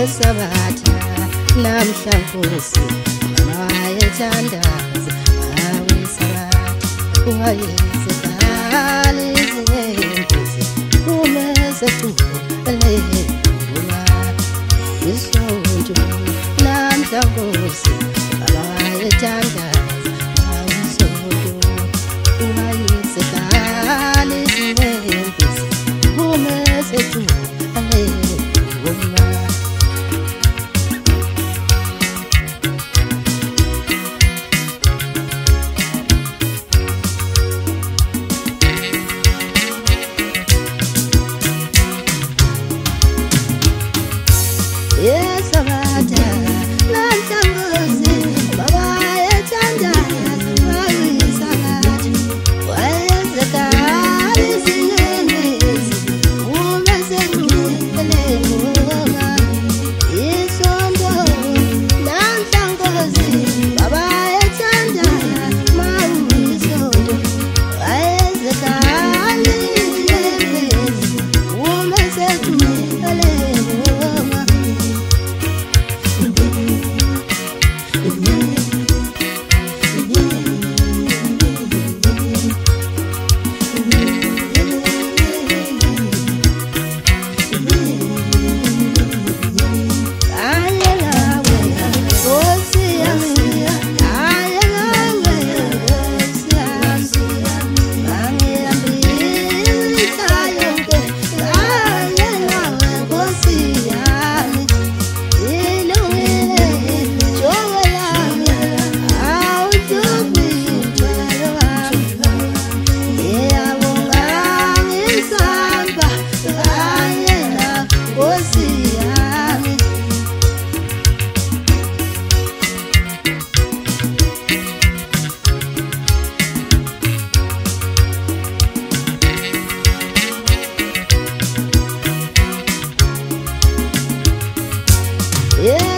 Sabatha namhla Nkosi wayethandaza awe Sabatha wayezekhala izinyembezi umesekhulele ngoma isonto namhla Nkosi wayethandaza awe isonto wayezekhala izinyembezi umesekhulele ngoma. Sabatha namhla Nkosi wayethandaza awe Sabatha wayezekhala izinyembezi umesekhulele ngoma isonto namhla Nkosi wayethandaza awe isonto wayezekhala izinyembezi umesekhulele ngoma. Yeah.